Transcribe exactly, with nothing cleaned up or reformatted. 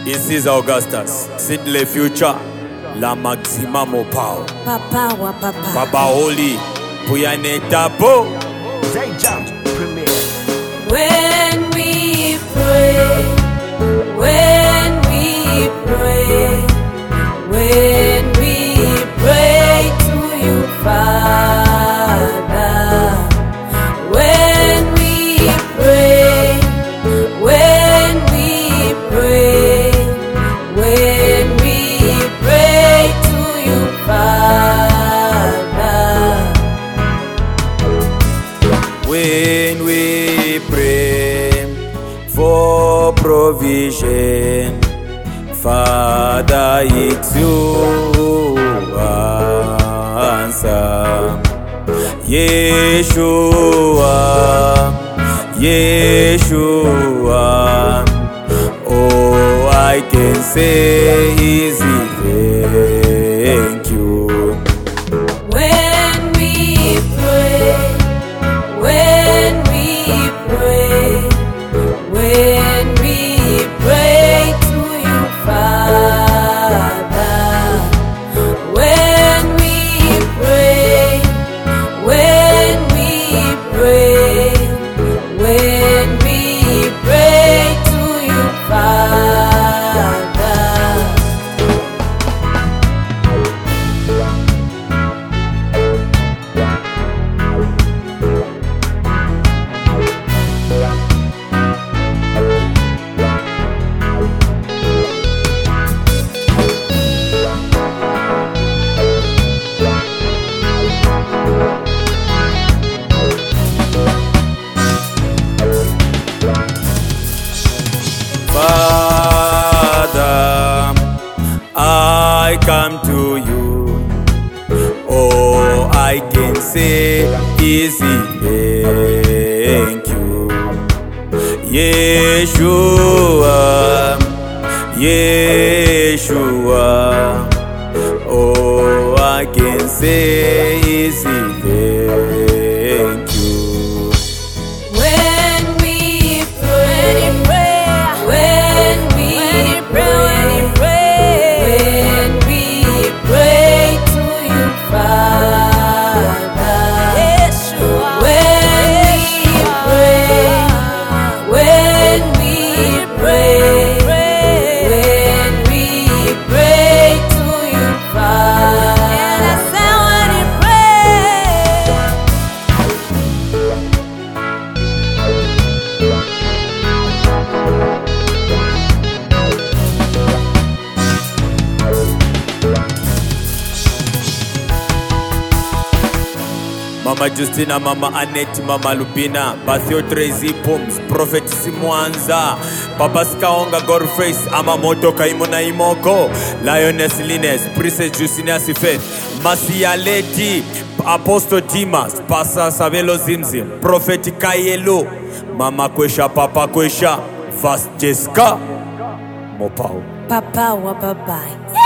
This is Augustus, Sidley Future, La Maxima Mopao, Papa wa papa, Baba Holy, Puyane Tapo. They jumped premiere. when we pray, when we pray, when we pray to you, Father, when we pray, when we pray, when we pray to you, Father. When we pray for provision, Father, it's you answer. Yeshua, Yeshua, oh, I can say easy thank you. When we pray, when we pray, when we pray to you, Father, when we pray, when we pray, when we pray to you, Father. Father, I come to you. Oh, I can say easy thank you. Yeshua, Yeshua, oh, I can say easy thank you. When we pray, when we pray, when we pray to you, Father, when we pray, when we pray, when we pray to you, Father. And I say when we Mama Justina, Mama Annette, Mama Lupina, Bathio Tracy Poms, Prophet Simwanza, Papa Skaonga, Godface, Amamoto, Kaimona Imoko, Lioness Lines, Princess Justina Sifet, Masia Leti, Apostle Dimas, Pasa Savelo Zimzim, Prophet Kayelo, Mama Kwesha, Papa Kwesha, Vast Jessica, Mopao. Papa wa baba.